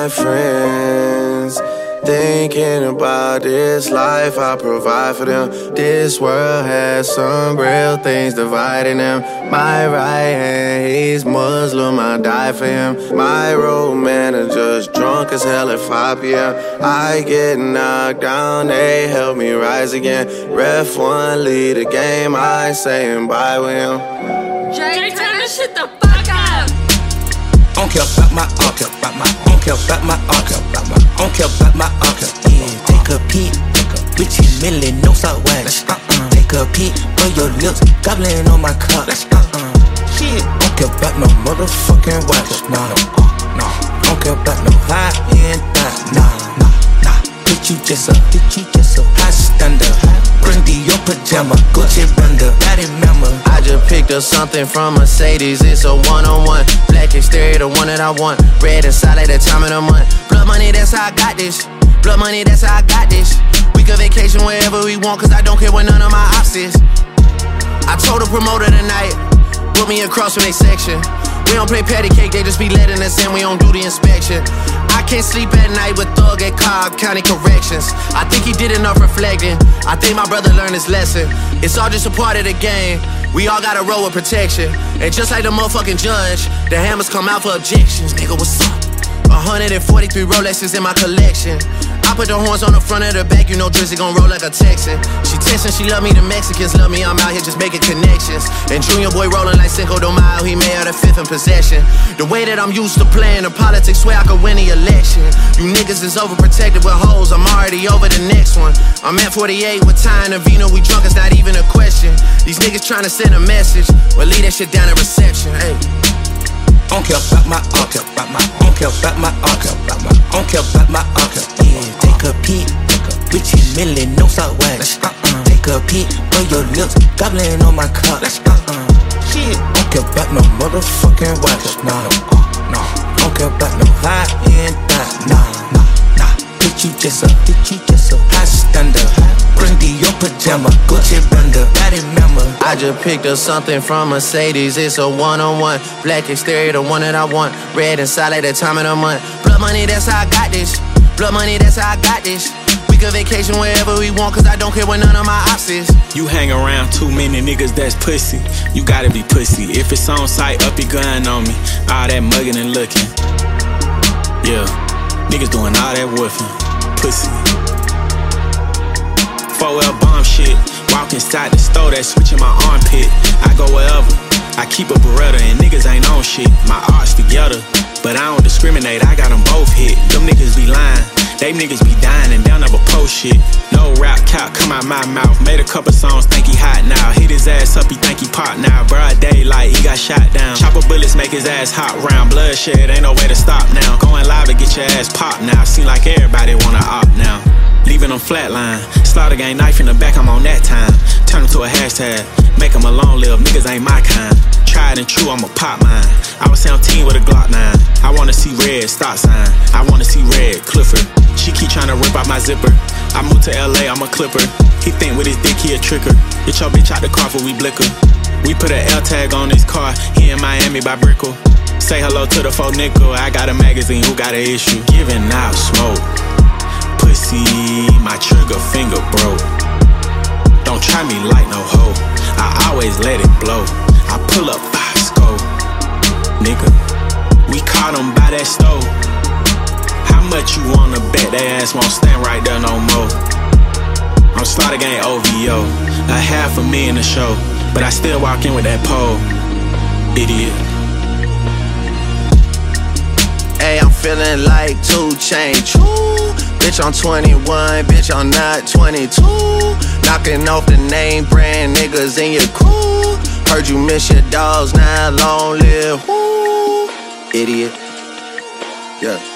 my friends, thinking about this life I provide for them. This world has some real things dividing them. My right hand, he's Muslim, I die for him. My road manager's drunk as hell at 5 p.m. I get knocked down, they help me rise again. Ref one, lead the game, I ain't saying bye with him. Jay, turn this shit the fuck up. I don't care about my uncle, I don't care about my uncle, I don't care about my uncle. Yeah, take a peek, bitch, you Millie, no Southwest. Take a peek, for your lips, gobbling on my cup. Shit, I don't care about no motherfucking watch, nah. I don't care about no high-end thought, nah. Bitch, you just a high standard. Brandy your pajama, Gucci bundle, body member. I just picked up something from Mercedes, it's a one-on-one. Black exterior, the one that I want. Red inside like the time of the month. Blood money, that's how I got this. Blood money, that's how I got this. We can vacation wherever we want, cause I don't care what none of my ops is. I told the promoter tonight, put me across from their section. We don't play patty cake, they just be letting us in, we don't do the inspection. I can't sleep at night with Thug at Cobb County Corrections. I think he did enough reflecting, I think my brother learned his lesson. It's all just a part of the game, we all gotta roll with protection. And just like the motherfucking judge, the hammers come out for objections. Nigga, what's up? 143 Rolexes in my collection. I put the horns on the front of the back, you know Drizzy gon' roll like a Texan. She textin', she love me, the Mexicans love me, I'm out here just making connections. And Junior Boy rollin' like Cinco de Mayo, he made her the 5th in possession. The way that I'm used to playing the politics, swear I could win the election. You niggas is overprotected with hoes, I'm already over the next one. I'm at 48 with Ty and Vino, we drunk, it's not even a question. These niggas tryna send a message, well leave that shit down at reception, hey. I don't care about my uncle, I don't care about my uncle, I don't care about my uncle. Yeah, take a peek, bitch, you Millie, no Southwest. Take a peek, for your lips, gobbling on my cup. Shit, I don't care about no motherfucking watch, nah. I don't care about no high-end thought, nah. Bitch, you just a high standard. Brandy your pajama, Gucci bundle, body member. I just picked up something from Mercedes, it's a one-on-one. Black exterior, the one that I want. Red inside like the time of the month. Blood money, that's how I got this. Blood money, that's how I got this. We can vacation wherever we want, cause I don't care what none of my ops is. You hang around too many niggas that's pussy, you gotta be pussy. If it's on site, up your gun on me. All that mugging and looking. Yeah, niggas doing all that woofing. Pussy. 4L bomb shit. Walk inside the store, that switch in my armpit. I go wherever, I keep a Beretta and niggas ain't on shit. My art's together, but I don't discriminate, I got them both hit. Them niggas be lying, they niggas be dying and they'll never post shit. No rap cap come out my mouth, made a couple songs, think he hot now. Hit his ass up, he think he pop now. Broad daylight, he got shot down. Chopper bullets make his ass hot round. Bloodshed, ain't no way to stop now. Going live to get your ass popped now. Seem like everybody wanna opt now. Leaving them flatline. Slaughter gang knife in the back, I'm on that time. Turn him to a hashtag, make him a long live, niggas ain't my kind. Tried and true, I'ma pop mine. I was 17 with a Glock 9. I wanna see red, stop sign. I wanna see red, Clifford. She keep tryna rip out my zipper. I moved to LA, I'm a clipper. He think with his dick he a tricker. Get your bitch out the car for we blicker. We put a L tag on his car, he in Miami by Brickell. Say hello to the 4 nickel, I got a magazine, who got an issue? Giving out smoke. Pussy, my trigger finger broke. Don't try me like no hoe, I always let it blow. I pull up 5 scope, nigga. We caught him by that stove. How much you wanna bet they ass won't stand right there no more? I'm Slaughter Gang OVO, $500,000 a show, but I still walk in with that pole, idiot. Hey, I'm feeling like 2 Chainz. Bitch, I'm 21, bitch, I'm not 22. Knocking off the name brand niggas in your crew. Heard you miss your dogs, now long live. Woo, idiot. Yeah.